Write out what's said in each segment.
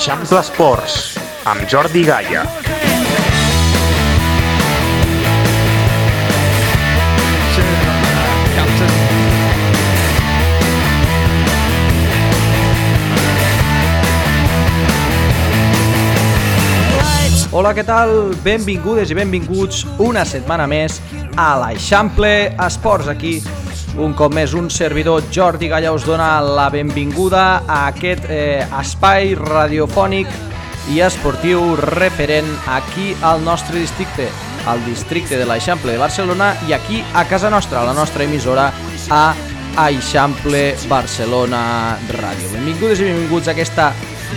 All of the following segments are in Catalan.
Eixample Esports, amb Jordi Gaia. Hola, què tal? Benvingudes i benvinguts una setmana més a l'Eixample Esports. Aquí, un cop més, un servidor, Jordi Gaia, us dona la benvinguda a aquest espai radiofònic i esportiu referent aquí al nostre districte, al districte de l'Eixample de Barcelona, i aquí a casa nostra, a la nostra emissora, a Eixample Barcelona Ràdio. Benvingudes i benvinguts a aquesta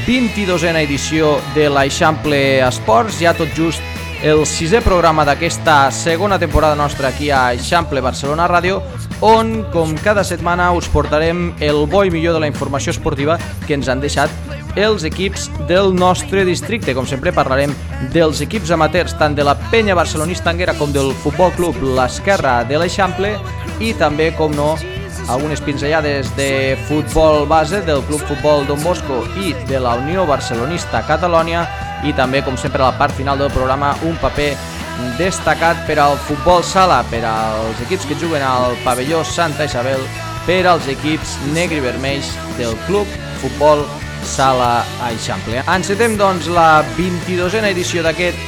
22a edició de l'Eixample Esports, ja tot just el 6è programa d'aquesta segona temporada nostra aquí a Eixample Barcelona Ràdio, on, com cada setmana, us portarem el bo i millor de la informació esportiva que ens han deixat els equips del nostre districte. Com sempre, parlarem dels equips amateurs, tant de la Penya Barcelonista Anguera com del Futbol Club l'Esquerra de l'Eixample, i també, com no, algunes pinzellades de futbol base del Club Futbol Don Bosco i de la Unió Barcelonista Catalònia, i també, com sempre, a la part final del programa, un paper destacat per al futbol sala, per als equips que juguen al pavelló Santa Isabel, per als equips negre i vermells del Club Futbol Sala Eixample. Encetem, doncs, la 22a edició d'aquest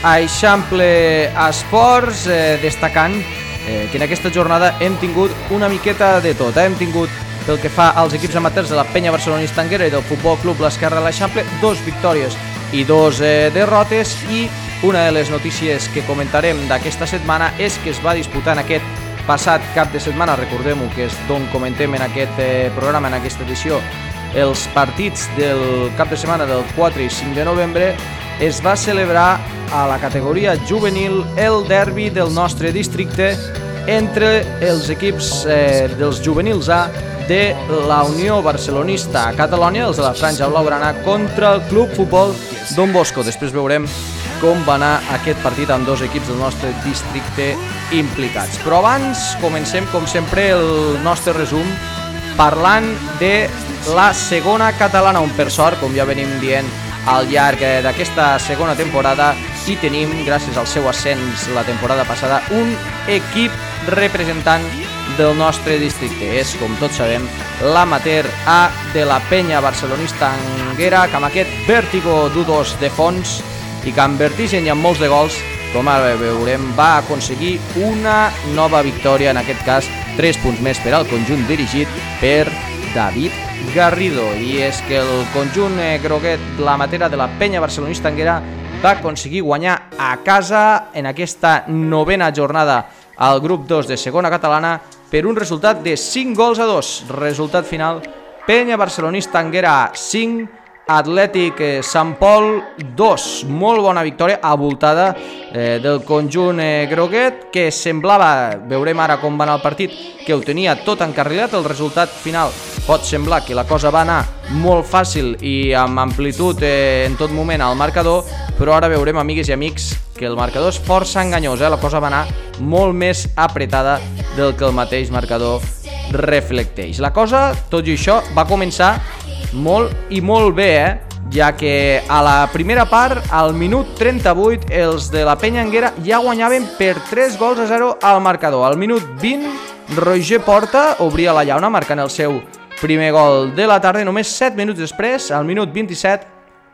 Eixample Esports, destacant que en aquesta jornada hem tingut una miqueta de tot. Hem tingut, pel que fa als equips amateurs de la Penya Barcelonista Anguera i del Futbol Club l'Esquerra de l'Eixample, 2 victòries i 2 derrotes, i una de les notícies que comentarem d'aquesta setmana és que es va disputar en aquest passat cap de setmana, recordem-ho, que és d'on comentem en aquest programa, en aquesta edició, els partits del cap de setmana del 4 i 5 de novembre. Es va celebrar a la categoria juvenil el derbi del nostre districte entre els equips dels juvenils A de la Unió Barcelonista Catalònia, els de la Franja Blaugrana, contra el Club Futbol Don Bosco. Després veurem com va anar aquest partit amb 2 equips del nostre districte implicats. Però abans comencem, com sempre, el nostre resum parlant de la segona catalana, on per sort, com ja venim dient al llarg d'aquesta segona temporada, i tenim, gràcies al seu ascens la temporada passada, un equip representant del nostre districte. És, com tots sabem, l'amateur A de la Penya Barcelonista Anguera, que amb aquest vèrtigo d'U2 de fons i que amb vertigen i amb molts de gols, com ara veurem, va aconseguir una nova victòria, en aquest cas 3 punts més per al conjunt dirigit per David Garrido. I és que el conjunt groguet, la matera de la Penya Barcelonista Anguera, va aconseguir guanyar a casa en aquesta 9a jornada al grup 2 de segona catalana per un resultat de 5-2. Resultat final: Penya Barcelonista Anguera 5, Atlètic Sant Pol 2. Molt bona victòria, avoltada del conjunt groguet, que semblava, veurem ara com va anar el partit, que ho tenia tot encarrilat. El resultat final pot semblar que la cosa va anar molt fàcil i amb amplitud en tot moment al marcador, però ara veurem, amigues i amics, que el marcador és força enganyós. La cosa va anar molt més apretada del que el mateix marcador reflecteix. La cosa, tot i això, va començar molt i molt bé, ja que a la primera part, al minut 38, els de la Penya Anguera ja guanyaven per 3-0 al marcador. Al minut 20, Roger Porta obria la llauna, marcant el seu primer gol de la tarda. Només 7 minuts després, al minut 27,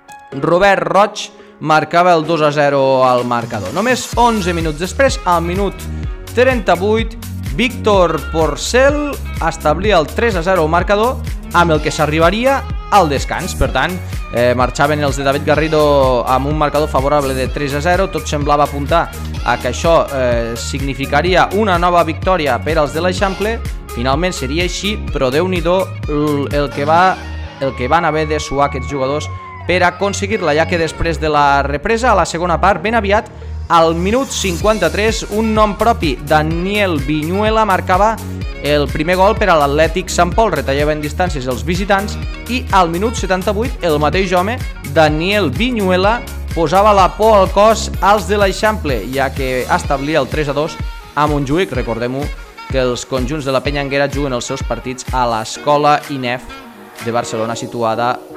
Robert Roig marcava el 2-0 al marcador. Només 11 minuts després, al minut 38, Víctor Porcel establia el 3-0 al marcador, amb el que s'arribaria al descans. Per tant, marxaven els de David Garrido amb un marcador favorable de 3-0. Tot semblava apuntar a que això significaria una nova victòria per als de l'Eixample. Finalment seria així, però Déu-n'hi-do el que van haver de suar aquests jugadors per aconseguir-la, ja que després de la represa, a la segona part, ben aviat, al minut 53, un nom propi, Daniel Viñuela, marcava el primer gol per a l'Atlètic Sant Pol. Retallaven distàncies els visitants, i al minut 78 el mateix home, Daniel Viñuela, posava la por al cos als de l'Eixample, ja que establia el 3-2 a Montjuïc. Recordem-ho, que els conjunts de la Penya Anguera juguen els seus partits a l'Escola INEF de Barcelona, situada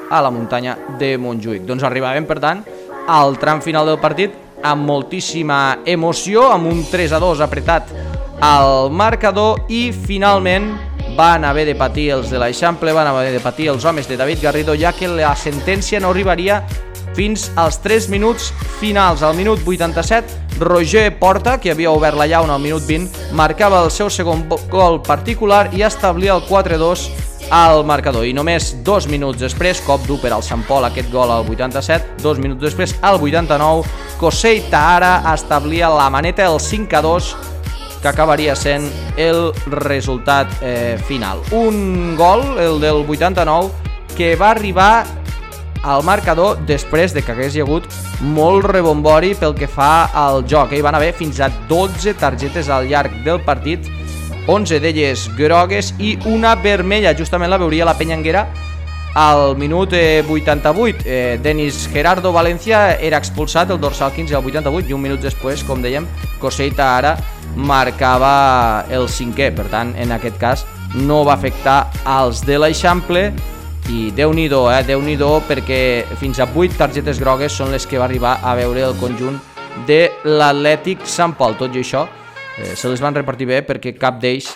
a la muntanya de Montjuïc. Doncs arribàvem, per tant, al tram final del partit amb moltíssima emoció, amb un 3-2 apretat al marcador, i finalment van haver de patir els de l'Eixample, van haver de patir els homes de David Garrido, ja que la sentència no arribaria fins als 3 minuts finals. Al minut 87, Roger Porta, que havia obert la llauna al minut 20, marcava el seu segon gol particular i establia el 4-2 al marcador. I només 2 minuts després, cop dur per al Sant Pol aquest gol al 87, 2 minuts després, al 89, Kosei Tahara establia la maneta, el 5-2, que acabaria sent el resultat final. Un gol, el del 89, que va arribar al marcador després de que hagués hi hagut molt rebombori pel que fa al joc. Hi van haver fins a 12 targetes al llarg del partit, 11 d'elles grogues i una vermella. Justament la veuria la Peñanguera al minut 88. Denis Gerardo Valencia era expulsat, el dorsal 15 al 88, i un minut després, com dèiem, Kosei Tahara marcava el 5è. Per tant, en aquest cas no va afectar als de l'Eixample, i Déu-n'hi-do, Déu-n'hi-do, perquè fins a 8 targetes grogues són les que va arribar a veure el conjunt de l'Atlètic Sant Pol. Tot i això, se les van repartir bé perquè cap d'ells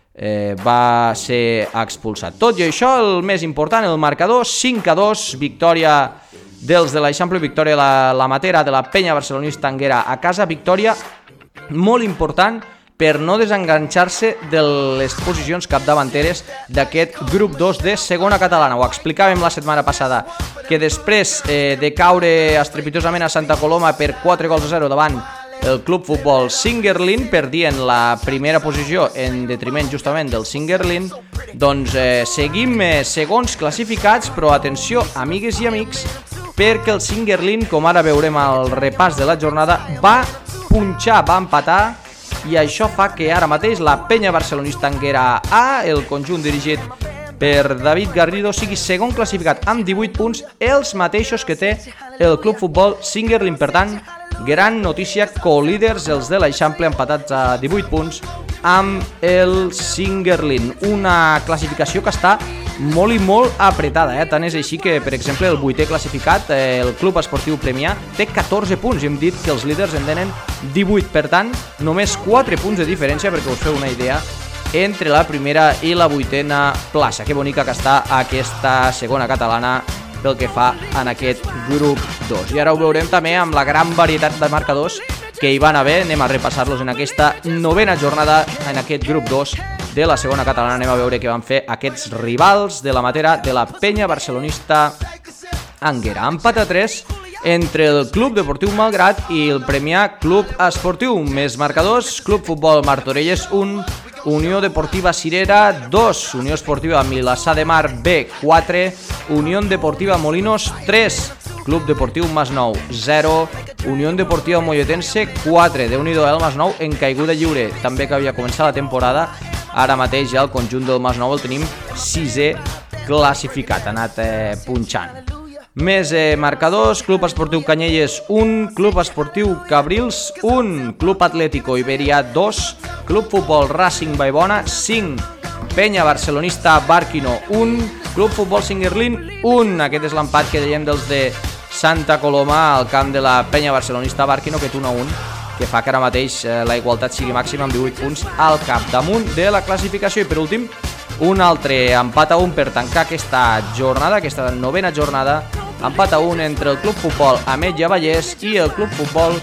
va ser expulsat. Tot i això, el més important, el marcador, 5-2, victòria dels de l'Eixample, victòria de la Matera, de la Penya Barcelonista Anguera a casa, victòria molt important per no desenganxar-se de les posicions capdavanteres d'aquest grup 2 de segona catalana. Ho explicàvem la setmana passada, que després de caure estrepitosament a Santa Coloma per 4-0 davant el Club Futbol Singuerlín, perdien la primera posició en detriment justament del Singuerlín, doncs seguim segons classificats, però atenció, amigues i amics, perquè el Singuerlín, com ara veurem al repàs de la jornada, va punxar, va empatar, i això fa que ara mateix la Penya Barcelonista Anguera A, el conjunt dirigit per David Garrido, sigui segon classificat amb 18 punts, els mateixos que té el Club Futbol Singuerlín. Per tant, gran notícia, co-líders els de l'Eixample empatats a 18 punts amb el Singuerlín. Una classificació que està molt i molt apretada, tant és així que, per exemple, el 8è classificat, el Club Esportiu Premià, té 14 punts, i hem dit que els líders en tenen 18, per tant, només 4 punts de diferència, perquè us feu una idea, entre la primera i la 8a plaça. Que bonica que està aquesta segona catalana pel que fa en aquest grup 2. I ara ho veurem també amb la gran varietat de marcadors que hi van haver. Anem a repassar-los en aquesta novena jornada en aquest grup 2 de la segona catalana. Anem a veure què van fer aquests rivals de la Matera, de la Penya Barcelonista Anguera. Empat a 3 entre el Club Deportiu Malgrat i el Premià Club Esportiu. Més marcadors: Club Futbol Martorelles 1, Unió Deportiva Cirera 2, Unió Esportiva Vilassar de Mar B 4, Unió Deportiva Molinos 3, Club Deportiu Masnou 0, Unió Deportiva Molletense 4. Déu-n'hi-do, el Masnou en caiguda lliure, també que havia començat la temporada. Ara mateix ja el conjunt del Masnou el tenim 6è classificat, ha anat punxant. Més marcadors: Club Esportiu Canyelles 1, Club Esportiu Cabrils 1, Club Atlético Iberia 2, Club Futbol Racing Vallbona 5, Penya Barcelonista Barquino 1, Club Futbol Singuerlín 1. Aquest és l'empat que dèiem dels de Santa Coloma al camp de la Penya Barcelonista Barquino, que és 1-1, que fa que ara mateix la igualtat sigui màxima amb 18 punts al capdamunt de la classificació. I per últim, un altre empat a 1 per tancar aquesta jornada, aquesta novena jornada. Empat a 1 entre el Club Futbol Ametlla Vallès i el Club Futbol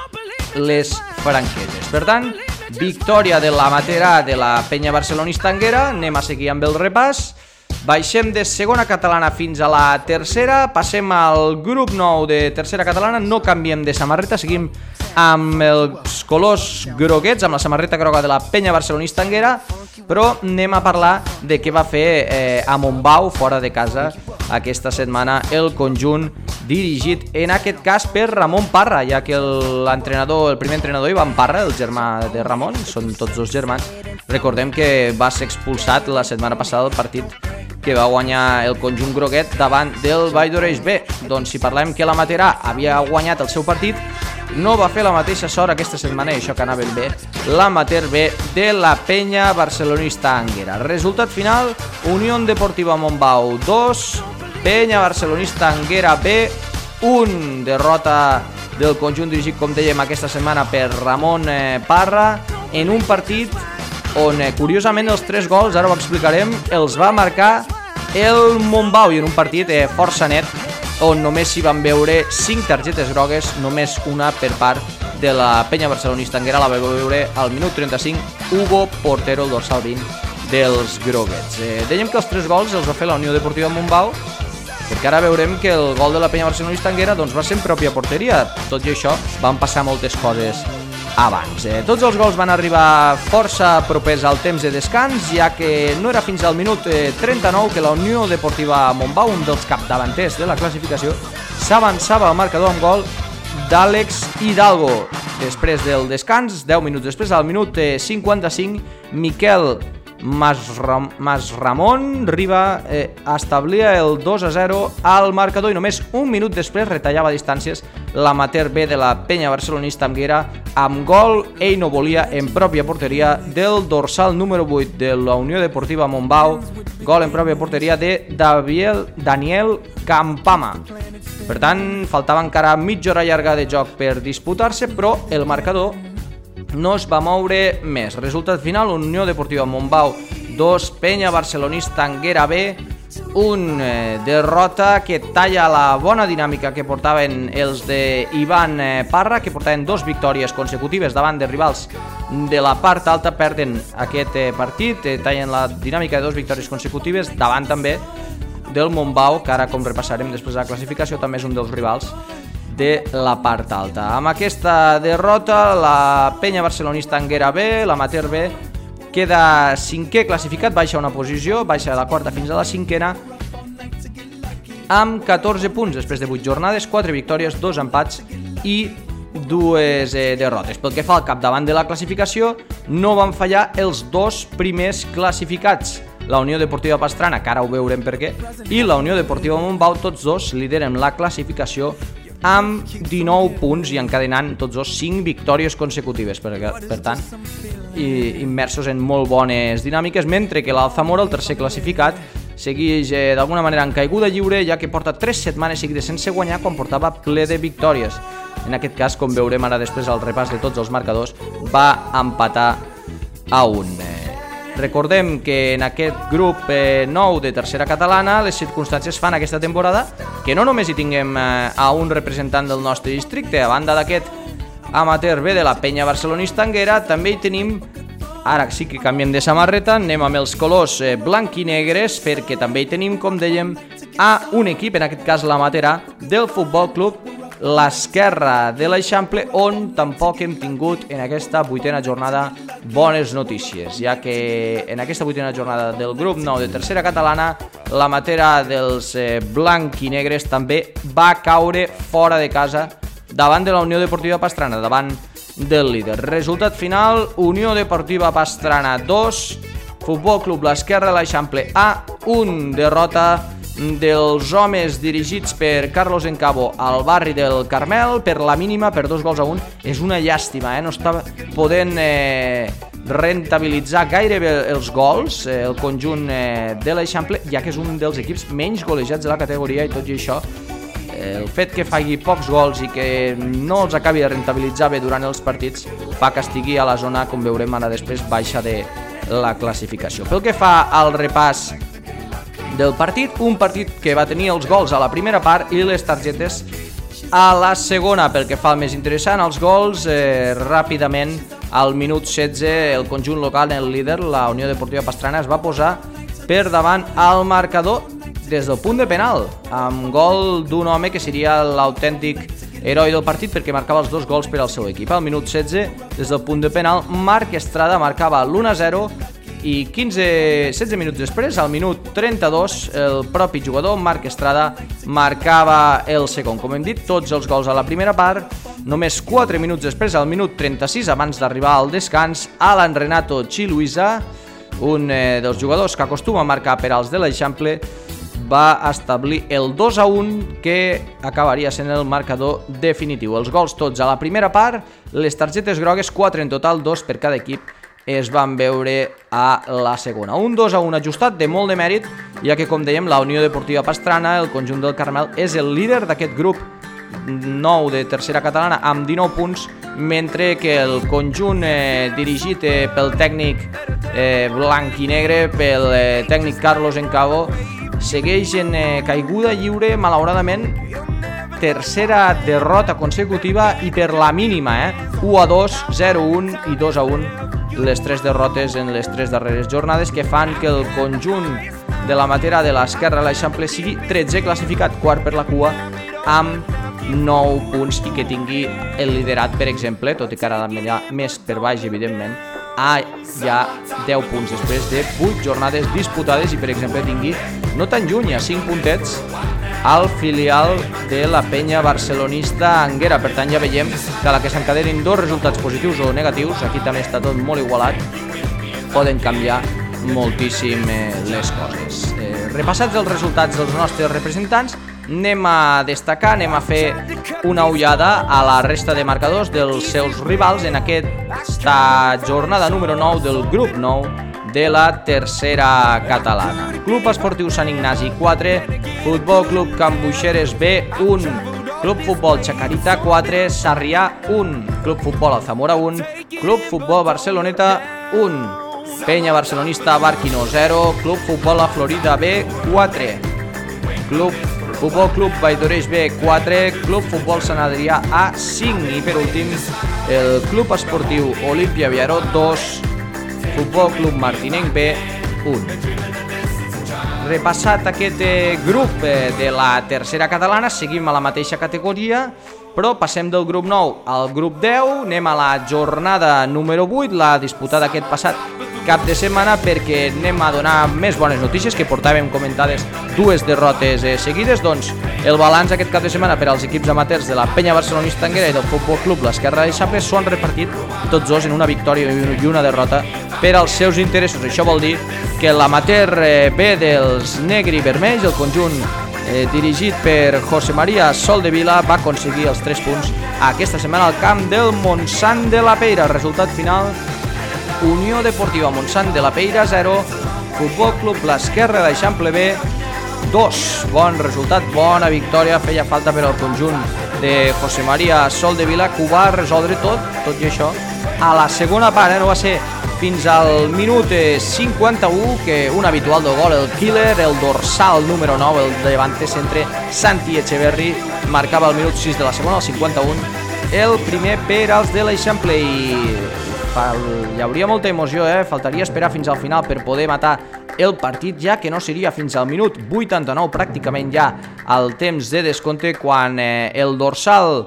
Les Franqueses. Per tant, victòria de la Matera, de la Penya Barcelonista Anguera. Anem a seguir amb el repàs. Baixem de segona catalana fins a la tercera, passem al grup 9 de tercera catalana, no canviem de samarreta, seguim amb els colors groguets, amb la samarreta groga de la Penya Barcelonista Anguera, però anem a parlar de què va fer a Montbau, fora de casa, aquesta setmana el conjunt dirigit en aquest cas per Ramon Parra, ja que l'entrenador, el primer entrenador, Ivan Parra, el germà de Ramon, són tots dos germans. Recordem que va ser expulsat la setmana passada del partit que va guanyar el conjunt groguet davant del Valldoreix B. Doncs si parlem que la Matera havia guanyat el seu partit, no va fer la mateixa sort aquesta setmana, i això que anava bé, l'Amater B de la Penya Barcelonista Anguera. Resultat final: Unió Deportiva Montbau 2, Penya Barcelonista Anguera B, un derrota del conjunt dirigit, com dèiem, aquesta setmana per Ramon Parra, en un partit on, curiosament, els 3 gols, ara ho explicarem, els va marcar el Montbau, i en un partit força net, on només s'hi van veure 5 targetes grogues, només una per part de la Penya Barcelonista Anguera, la va veure al minut 35 Hugo Portero, el dorsal 20 dels groguets. Dèiem que els 3 gols els va fer la Unió Deportiva Montbau, perquè ara veurem que el gol de la Penya Barcelonista Anguera doncs, va ser en pròpia porteria. Tot i això van passar moltes coses abans. Tots els gols van arribar força propers al temps de descans, ja que no era fins al minut 39 que la Unió Deportiva Montbau, un dels capdavanters de la classificació, s'avançava al marcador amb gol d'Àlex Hidalgo. Després del descans, 10 minuts després, al minut 55, Miquel Masramon Riba establia el 2-0 al marcador, i només un minut després retallava distàncies l'amateur B de la Penya Barcelonista Anguera amb gol ell no volia en pròpia porteria del dorsal número 8 de la Unió Deportiva Montbau, gol en pròpia porteria de Daniel Campama. Per tant, faltava encara mitja hora llarga de joc per disputar-se, però el marcador no es va moure més. Resultat final, Unió Deportiva Montbau 2, Penya Barcelonista Anguera B, un derrota que talla la bona dinàmica que portaven els de Ivan Parra, que portaven 2 victòries consecutives davant de rivals de la part alta. Perden aquest partit, tallen la dinàmica de 2 victòries consecutives davant també del Montbau, que ara, com repassarem després de la classificació, també és un dels rivals de la part alta. Amb aquesta derrota, la Penya Barcelonista Anguera B, l'amateur B, queda 5è classificat, baixa una posició, baixa de la 4ª fins a la 5ª, amb 14 punts després de 8 jornades, 4 victòries, 2 empats i 2 derrotes. Pel que fa al capdavant de la classificació, no van fallar els 2 primers classificats, la Unió Deportiva Pastrana, que ara ho veurem per què, i la Unió Deportiva Montbau. Tots dos lideren la classificació amb 19 punts i encadenant tots dos 5 victòries consecutives, per tant immersos en molt bones dinàmiques, mentre que l'Alzamora, el tercer classificat, segueix d'alguna manera en caiguda lliure, ja que porta 3 setmanes seguides sense guanyar quan portava ple de victòries. En aquest cas, com veurem ara després al repàs de tots els marcadors, va empatar a 1. Recordem que en aquest grup nou de tercera catalana les circumstàncies fan aquesta temporada que no només hi tinguem a un representant del nostre districte. A banda d'aquest amateur B de la Penya Barcelonista Anguera, també hi tenim, ara sí que canviem de samarreta, anem amb els colors blanc i negres, perquè també hi tenim, com dèiem, a un equip, en aquest cas l'amateur A, del Futbol Club l'Esquerra de l'Eixample, on tampoc hem tingut en aquesta 8ª jornada bones notícies, ja que en aquesta 8ª jornada del grup 9 de tercera catalana, l'amateur A dels blanc i negres també va caure fora de casa davant de la Unió Deportiva Pastrana, davant del líder. Resultat final, Unió Deportiva Pastrana 2, Futbol Club l'Esquerra de l'Eixample A 1, derrota dels homes dirigits per Carlos Encabo al barri del Carmel per la mínima, per 2-1. És una llàstima, no està podent rentabilitzar gairebé els gols el conjunt de l'Eixample, ja que és un dels equips menys golejats de la categoria, i tot i això el fet que faci pocs gols i que no els acabi de rentabilitzar bé durant els partits fa que estigui a la zona, com veurem ara després, baixa de la classificació. Pel que fa al repàs del partit, un partit que va tenir els gols a la primera part i les targetes a la segona. Pel que fa al més interessant, els gols, ràpidament al minut 16 el conjunt local, el líder, la Unió Deportiva Pastrana, es va posar per davant al marcador des del punt de penal, amb gol d'un home que seria l'autèntic heroi del partit, perquè marcava els 2 gols per al seu equip. Al minut 16, des del punt de penal, Marc Estrada marcava l'1-0, i 16 minuts després, al minut 32, el propi jugador, Marc Estrada, marcava el segon. Com hem dit, tots els gols a la primera part. Només 4 minuts després, al minut 36, abans d'arribar al descans, Alan Renato Chiluisa, un dels jugadors que acostuma a marcar per als de l'Eixample, va establir el 2-1, que acabaria sent el marcador definitiu. Els gols tots a la primera part, les targetes grogues, 4 en total, 2 per cada equip, es van veure a la segona. Un 2-1 ajustat de molt de mèrit, ja que, com dèiem, la Unió Deportiva Pastrana, el conjunt del Carmel, és el líder d'aquest grup 9 de tercera catalana amb 19 punts, mentre que el conjunt dirigit pel tècnic blanc i negre, pel tècnic Carlos Encabo, segueix en caiguda lliure, malauradament, tercera derrota consecutiva i per la mínima, 1-2, 0-1 i 2-1, les tres derrotes en les tres darreres jornades, que fan que el conjunt de la matera de l'Esquerra l'Eixample sigui 13 classificat, quart per la cua, amb 9 punts, i que tingui el liderat, per exemple, tot i que ara l'ha més per baix, evidentment, a ja 10 punts després de 8 jornades disputades, i per exemple tingui no tan lluny, a 5 puntets, al filial de la penya barcelonista Anguera. Per tant, ja veiem que a la que s'encadenin dos resultats positius o negatius, aquí també està tot molt igualat, poden canviar moltíssim les coses. Repassats els resultats dels nostres representants, anem a destacar, anem a fer una ullada a la resta de marcadors dels seus rivals en aquesta jornada número 9 del grup 9 de la tercera catalana. Club Esportiu Sant Ignasi 4, Futbol Club Can Buixeres B 1, Club Futbol Chacarita 4, Sarrià 1, Club Futbol Alzamora 1, Club Futbol Barceloneta 1, Penya Barcelonista Barquino 0, Club Futbol La Florida B 4, Futbol Club Valldoreig B 4, Club Futbol Sant Adrià A 5 i per últim el Club Esportiu Olímpia Viaró 2, Futbol Club Martinenc B 1. Repassat aquest grup de la tercera catalana, seguim a la mateixa categoria, però passem del grup 9 al grup 10, anem a la jornada número 8, la disputada aquest passat cap de setmana, perquè anem a donar més bones notícies, que portàvem comentades dues derrotes seguides. Doncs el balanç aquest cap de setmana per als equips amateurs de la Penya Barcelonista Anguera i del Futbol Club l'Esquerra l'Eixample s'ho han repartit tots dos en una victòria i una derrota per als seus interessos. Això vol dir que l'amateur B dels negre i vermells, el conjunt dirigit per José María Soldevila, va aconseguir els 3 punts aquesta setmana al camp del Montsant de la Peira. Resultat final: Unió Deportiva Montsant de la Peira 0, Futbol Club l'Esquerra l'Eixample B 2. Bon resultat, bona victòria, feia falta per al conjunt de José María Soldevila, que ho va resoldre tot i això a la segona part. No va ser fins al minut 51 que un habitual del gol, el killer, el dorsal número 9, el davante centre Santi Echeverri, marcava el minut 6 de la segona, al 51, el primer per als de l'Eixample. I hi hauria molta emoció, faltaria esperar fins al final per poder matar el partit, ja que no seria fins al minut 89, pràcticament ja al temps de descompte, quan el dorsal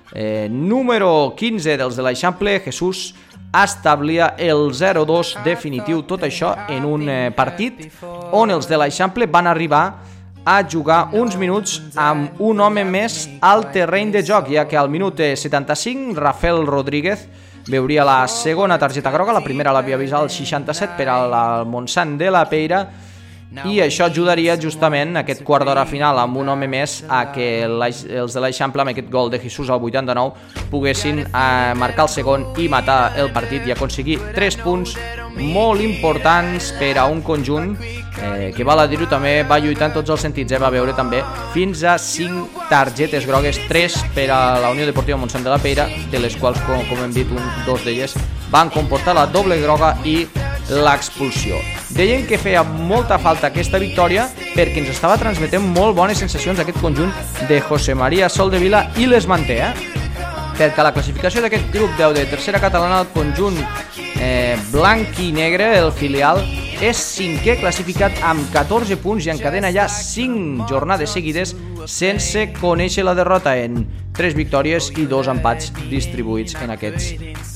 número 15 dels de l'Eixample, Jesús, establia el 0-2 definitiu. Tot això en un partit on els de l'Eixample van arribar a jugar uns minuts amb un home més al terreny de joc, ja que al minut 75 Rafael Rodríguez veuria la segona targeta groga, la primera l'havia vist al 67 per al Montsant de la Peira, i això ajudaria justament aquest quart d'hora final amb un home més a que els de l'Eixample, amb aquest gol de Jesús al 89, poguessin marcar el segon i matar el partit i aconseguir 3 punts molt importants per a un conjunt que, val a dir-ho, també va lluitar en tots els sentits, va veure també fins a 5 targetes grogues, 3 per a la Unió Deportiva Montsant de la Peira, de les quals, com hem dit, dos d'elles van comportar la doble groga i l'expulsió. Deien que feia molta falta aquesta victòria perquè ens estava transmetent molt bones sensacions aquest conjunt de José María Soldevila, i les manté, perquè a la classificació d'aquest grup 10 de tercera catalana, el conjunt blanc i negre, el filial, és 5è classificat amb 14 punts i encadena ja 5 jornades seguides sense conèixer la derrota, en 3 victòries i 2 empats distribuïts en aquests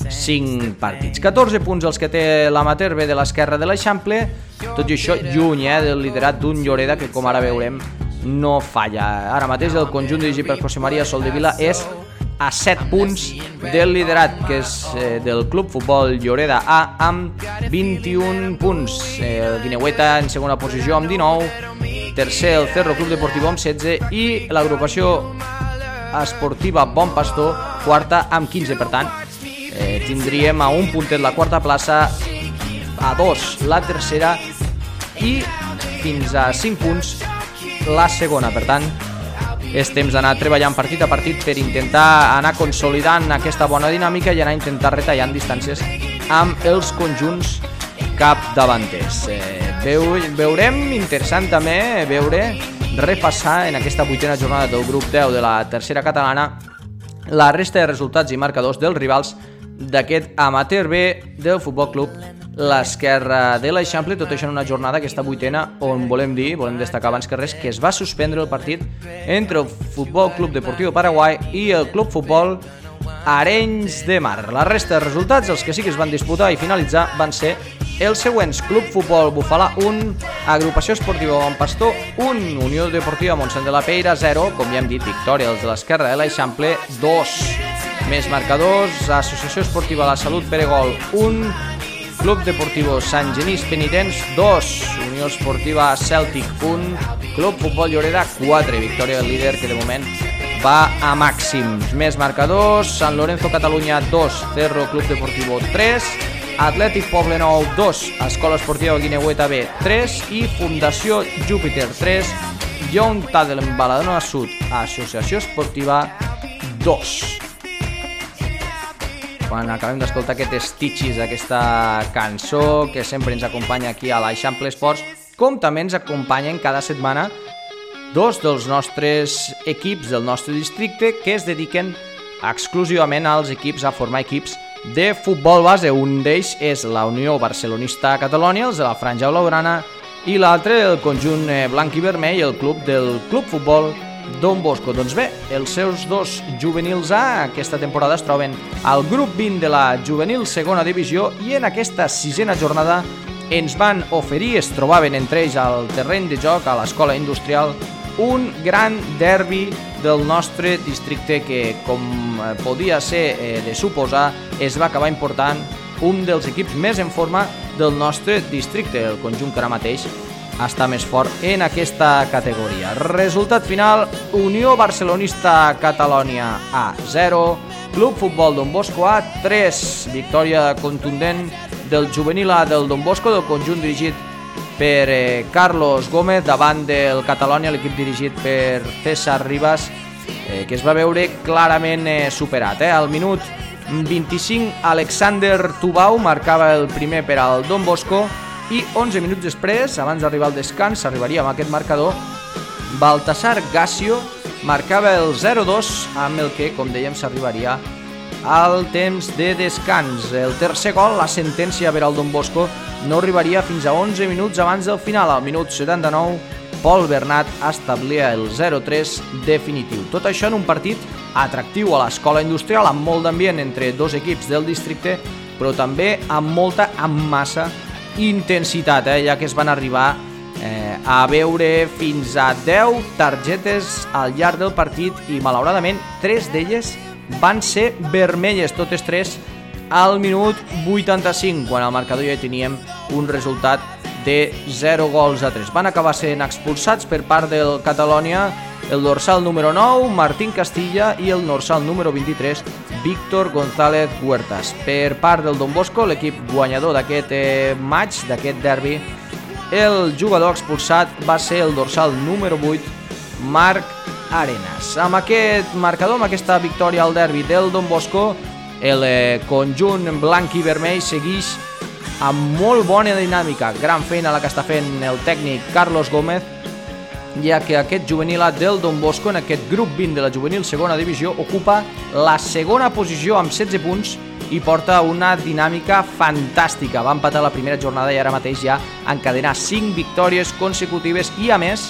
5 partits. 14 punts els que té l'amateur B de l'Esquerra de l'Eixample, tot i això lluny del liderat d'un Lloreda que, com ara veurem, no falla. Ara mateix el conjunt dirigit per José María Soldevila és a 7 punts del liderat, que és del Club Futbol Lloreda A, amb 21 punts. El Guineueta en segona posició amb 19, tercer el Cerro Club Deportivo amb 16 i l'agrupació esportiva Bon Pastor quarta amb 15. Per tant, tindríem a un puntet la quarta plaça a 2 la tercera i fins a 5 punts la segona. Per tant, és temps d'anar treballant partit a partit per intentar anar consolidant aquesta bona dinàmica i anar a intentar retallant distàncies amb els conjunts capdavanters. Veurem, interessant també repassar en aquesta vuitena jornada del grup 10 de la tercera catalana la resta de resultats i marcadors dels rivals d'aquest amateur B del Futbol Club l'Esquerra de l'Eixample, tot això en una jornada, aquesta vuitena, on volem destacar abans que res que es va suspendre el partit entre el Futbol Club Deportivo Paraguai i el Club Futbol Arenys de Mar. La resta de resultats, els que sí que es van disputar i finalitzar, van ser els següents: Club Futbol Bufalà 1, Agrupació Esportiva Bon Pastor 1, Unió Deportiva Montsant de la Peira 0, com ja hem dit, victòria dels de l'Esquerra de l'Eixample 2. Més marcadors: Associació Esportiva La Salut Peregol 1, Club Deportivo Sant Genís Penitents 2, Unió Esportiva Cèltic 1, Club Futbol Lloreda 4, victòria del líder que de moment va a màxims. Més marcadors: San Lorenzo Catalunya 2, Cerro Club Deportivo 3, Atlètic Poblenou 2, Escola Esportiva Guineueta B 3 i Fundació Júpiter 3, Young Tadel Baladona Sud, Associació Esportiva 2. Quan acabem d'escoltar aquests stitches, aquesta cançó que sempre ens acompanya aquí a l'Eixample Esports, com també ens acompanyen cada setmana dos dels nostres equips del nostre districte que es dediquen exclusivament als equips, a formar equips de futbol base. Un d'ells és la Unió Barcelonista Catalònia, els de la Franja Blaugrana, i l'altre el conjunt blanc i vermell, el club del Club Futbol Don Bosco. Doncs bé, els seus dos juvenils A aquesta temporada es troben al grup 20 de la juvenil segona divisió i en aquesta sisena jornada ens van oferir, es trobaven entre ells al terreny de joc a l'Escola Industrial, un gran derbi del nostre districte que, com podia ser de suposar, es va acabar important un dels equips més en forma del nostre districte, el conjunt que ara mateix està més fort en aquesta categoria. Resultat final: Unió Barcelonista Catalònia A 0, Club Futbol Don Bosco A 3. Victòria contundent del juvenil A del Don Bosco, del conjunt dirigit per Carlos Gómez, davant del Catalònia, l'equip dirigit per César Ribas, que es va veure clarament superat. Al minut 25, Alexander Tubau marcava el primer per al Don Bosco i 11 minuts després, abans d'arribar al descans, arribaria amb aquest marcador, Baltasar Gassio marcava el 0-2, amb el que, com dèiem, s'arribaria al temps de descans. El tercer gol, la sentència per al Don Bosco, no arribaria fins a 11 minuts abans del final. Al minut 79, Pol Bernat establia el 0-3 definitiu. Tot això en un partit atractiu a l'Escola Industrial, amb molt d'ambient entre dos equips del districte, però també amb massa intensitat, ja que es van arribar a veure fins a 10 targetes al llarg del partit i malauradament 3 d'elles van ser vermelles, totes 3 al minut 85, quan al marcador ja teníem un resultat de 0-3. Van acabar sent expulsats per part del Catalònia el dorsal número 9, Martín Castilla, i el dorsal número 23, Víctor González Huertas. Per part del Don Bosco, l'equip guanyador d'aquest match, d'aquest derbi, el jugador expulsat va ser el dorsal número 8, Marc Arenas. Amb aquest marcador, amb aquesta victòria al derbi del Don Bosco, el conjunt blanc i vermell segueix amb molt bona dinàmica. Gran feina la que està fent el tècnic Carlos Gómez, ja que aquest juvenil A del Don Bosco, en aquest grup 20 de la juvenil segona divisió, ocupa la segona posició amb 16 punts i porta una dinàmica fantàstica. Va empatar la primera jornada i ara mateix ja encadenar 5 victòries consecutives i, a més,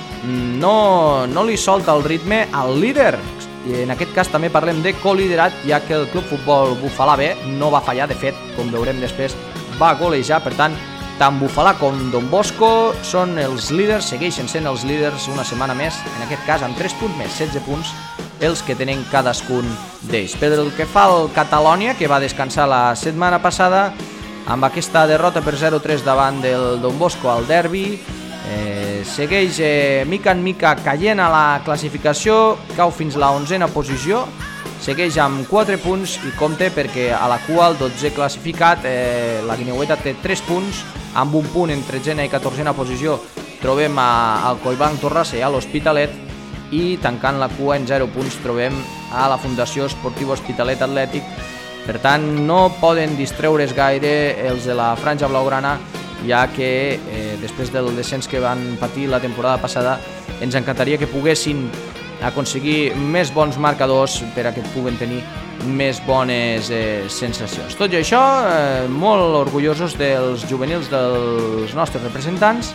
no li solta el ritme al líder. I en aquest cas també parlem de coliderat, ja que el Club Futbol Bufalà B no va fallar. De fet, com veurem després, va golejar. Per tant, tant Bufalà com Don Bosco són els líders, segueixen sent els líders una setmana més, en aquest cas amb 3 punts més, 16 punts els que tenen cadascun d'ells. Per el que fa al Catalònia, que va descansar la setmana passada amb aquesta derrota per 0-3 davant del Don Bosco al derbi, segueix mica en mica caient a la classificació, cau fins la 11a posició, segueix amb 4 punts i compte perquè a la cua el 12è classificat, la Guineueta, té 3 punts, amb un punt en 13a i 14a posició trobem al Collblanc Torrassa i a l'Hospitalet, i tancant la cua en 0 punts trobem a la Fundació Esportiva Hospitalet Atlètic. Per tant, no poden distreure's gaire els de la franja blaugrana, ja que després del descens que van patir la temporada passada ens encantaria que poguessin aconseguir més bons marcadors per a que puguen tenir més bones sensacions. Tot i això, molt orgullosos dels juvenils dels nostres representants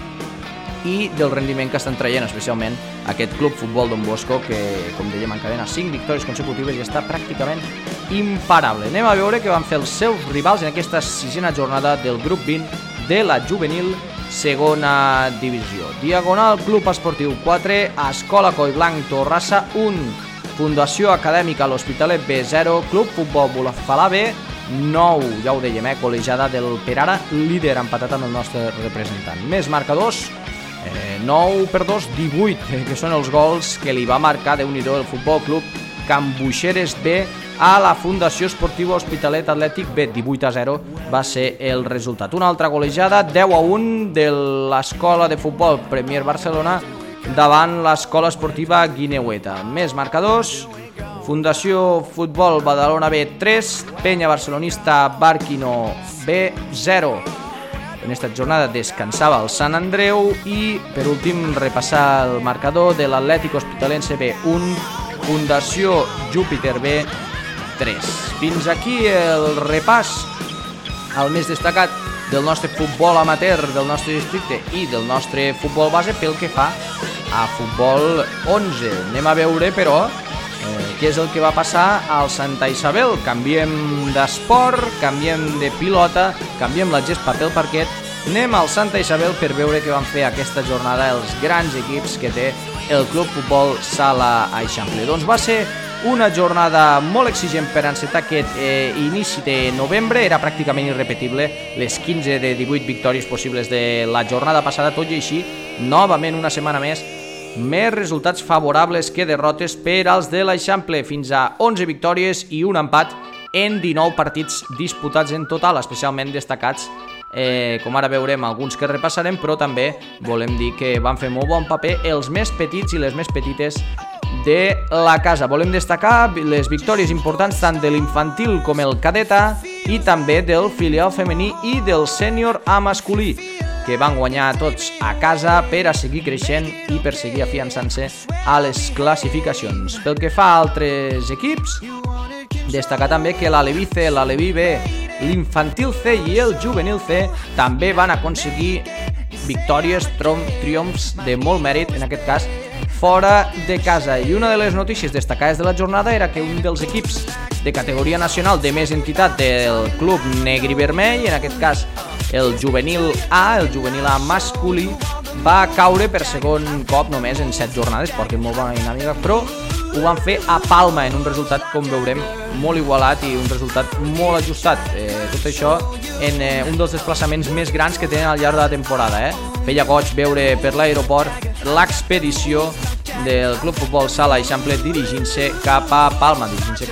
i del rendiment que estan traient, especialment aquest Club Futbol Don Bosco, que, com dèiem, encadena 5 victòries consecutives i està pràcticament imparable. Anem a veure què van fer els seus rivals en aquesta 6a jornada del grup 20 de la juvenil segona divisió. Diagonal Club Esportiu 4, Escola Collblanc Torrassa 1, Fundació Acadèmica l'Hospitalet B 0, Club Futbol Bufalà B 9, ja ho dèiem, col·legiada del Perara, líder empatat amb el nostre representant. Més marcadors, 9-2, 18, que són els gols que li va marcar Déu-n'hi-do el Futbol Club Can Buixeres B a la Fundació Esportiva Hospitalet Atlètic B. 18-0 va ser el resultat. Una altra golejada, 10-1 de l'Escola de Futbol Premier Barcelona davant l'Escola Esportiva Guineueta. Més marcadors, Fundació Futbol Badalona B 3, Penya Barcelonista Barquino B 0. En esta jornada descansava el Sant Andreu i, per últim, repassar el marcador de l'Atlètic Hospitalense B 1, Fundació Júpiter B 3. Fins aquí el repàs al més destacat del nostre futbol amateur, del nostre districte i del nostre futbol base pel que fa a futbol 11. Anem a veure, però, què és el que va passar al Santa Isabel. Canviem d'esport, canviem de pilota, canviem la gespa pel parquet. Anem al Santa Isabel per veure què van fer aquesta jornada els grans equips que té el Club Futbol Sala Eixample. Doncs va ser una jornada molt exigent per encetar aquest inici de novembre. Era pràcticament irrepetible les 15 de 18 victòries possibles de la jornada passada. Tot i així, novament una setmana més resultats favorables que derrotes per als de l'Eixample, fins a 11 victòries i un empat en 19 partits disputats en total, especialment destacats, com ara veurem alguns que repassarem, però també volem dir que van fer molt bon paper els més petits i les més petites de la casa. Volem destacar les victòries importants tant de l'infantil com el cadeta i també del filial femení i del sènior a masculí, que van guanyar tots a casa per a seguir creixent i per seguir afiançant-se a les classificacions. Pel que fa a altres equips, destacar també que l'Aleví C, l'Aleví B, l'infantil C i el juvenil C també van aconseguir victòries, triomfs de molt mèrit, en aquest cas fora de casa. I una de les notícies destacades de la jornada era que un dels equips de categoria nacional de més entitat del club negre i vermell, en aquest cas el juvenil A masculí, va caure per segon cop només en 7 jornades, perquè molt bona dinàmica, però ho van fer a Palma en un resultat, com veurem, molt igualat i un resultat molt ajustat. Tot això en un dels desplaçaments més grans que tenen al llarg de la temporada. Feia goig veure per l'aeroport l'expedició del Club Futbol Sala Eixample dirigint-se cap a Palma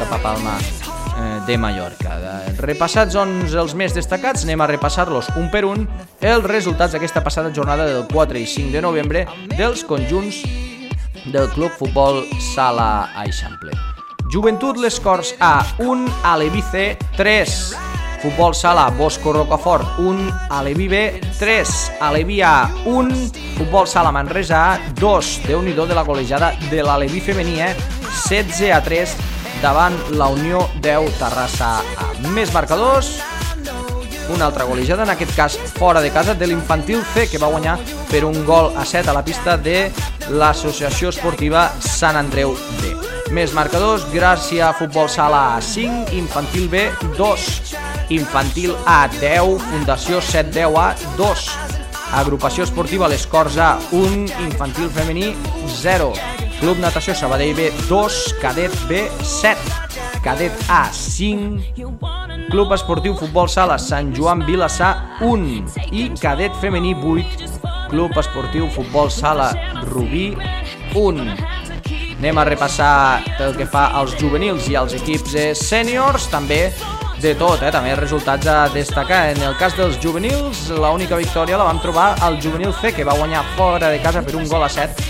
de Mallorca. Repassats els més destacats, anem a repassar-los un per un els resultats d'aquesta passada jornada del 4 i 5 de novembre dels conjunts del Club Futbol Sala Eixample. Joventut Les Corts A 1, Aleví C 3, Futbol Sala Bosco Rocafort 1, Aleví B 3, Aleví A 1, Futbol Sala Manresa A 2. Déu-n'hi-do de la golejada de l'Aleví femení, 16-3 davant la Unió 10 Terrassa A. Més marcadors, una altra golejada, en aquest cas fora de casa, de l'infantil C, que va guanyar per un gol a 7 a la pista de l'Associació Esportiva Sant Andreu B. Més marcadors, Gràcia Futbol Sala A 5, Infantil B 2, Infantil A 10, Fundació 7-10 A 2, Agrupació Esportiva Les Corts A 1, Infantil Femení 0, Club Natació Sabadell B 2, Cadet B 7, Cadet A 5, Club Esportiu Futbol Sala Sant Joan Vilassar 1 i Cadet Femení 8, Club Esportiu Futbol Sala Rubí 1. Anem a repassar pel que fa als juvenils i als equips sèniors, també de tot, també resultats a destacar. En el cas dels juvenils, l'única victòria la vam trobar al juvenil C, que va guanyar fora de casa per 1-7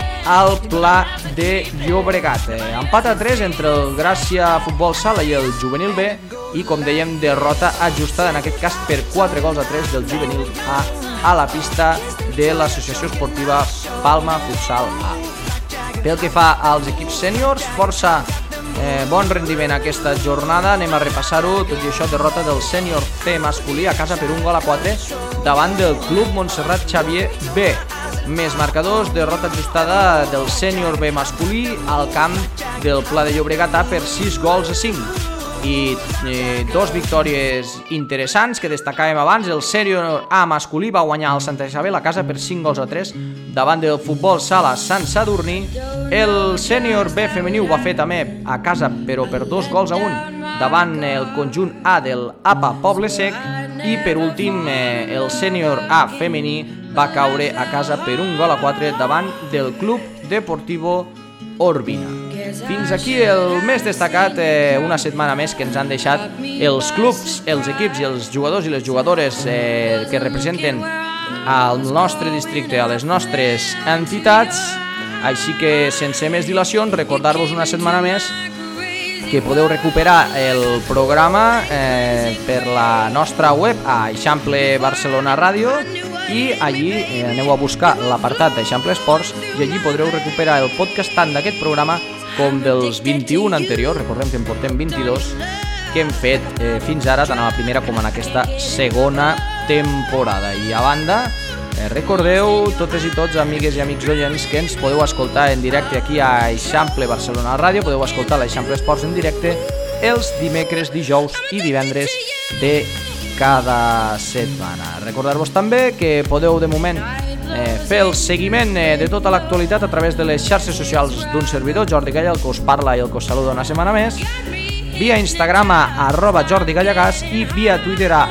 al Pla de Llobregat. Empat a 3 entre el Gràcia Futbol Sala i el juvenil B i, com dèiem, derrota ajustada, en aquest cas per 4-3 del juvenil A la pista de l'Associació Esportiva Palma Futsal A. Pel que fa als equips sèniors, força bon rendiment aquesta jornada, anem a repassar-ho. Tot i això, derrota del sènior C masculí a casa per 1-4 davant del Club Montserrat Xavier B. Més marcadors, derrota ajustada del sènior B masculí al camp del Pla de Llobregat A per 6-5. I dos victòries interessants que destacàvem abans. El sènior A masculí va guanyar el Santa Isabel a casa per 5-3 davant del Futbol Sala Sant Sadurní. El sènior B femení ho va fer també a casa, però per 2-1 davant el conjunt A del APA Poble Sec. I per últim, el sènior A femení va caure a casa per 1-4 davant del Club Deportivo Orbina. Fins aquí el més destacat, una setmana més que ens han deixat els clubs, els equips i els jugadors i les jugadores que representen al nostre districte, a les nostres entitats. Així que, sense més dilacions, recordar-vos una setmana més que podeu recuperar el programa per la nostra web a Eixample Barcelona Ràdio, i allí aneu a buscar l'apartat d'Eixample Esports i allí podreu recuperar el podcast tant d'aquest programa com dels 21 anteriors. Recordem que en portem 22 que hem fet fins ara, tant a la primera com en aquesta segona temporada. I a banda, recordeu, totes i tots, amigues i amics oients, que ens podeu escoltar en directe aquí a Eixample Barcelona Ràdio. Podeu escoltar l'Eixample Esports en directe els dimecres, dijous i divendres de cada setmana. Recordar-vos també que podeu de moment fer el seguiment de tota l'actualitat a través de les xarxes socials d'un servidor, Jordi Galla, el que us parla i el que us saluda una setmana més, via Instagram a @jordigallagàs i via Twitter a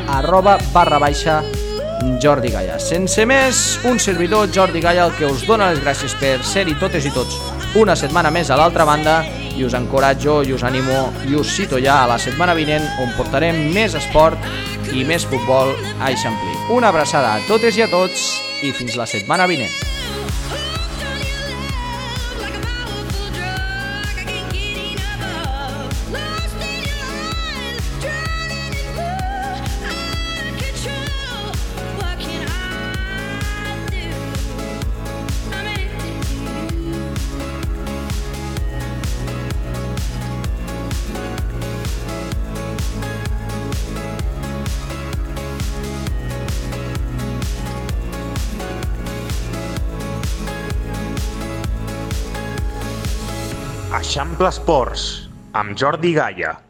@_Jordi Galla. Sense més, un servidor, Jordi Galla, el que us dona les gràcies per ser-hi totes i tots una setmana més a l'altra banda, i us encoratjo i us animo i us cito ja a la setmana vinent, on portarem més esport i més futbol a Eixample. Una abraçada a totes i a tots i fins la setmana vinent. Eixample Esports, amb Jordi Galla.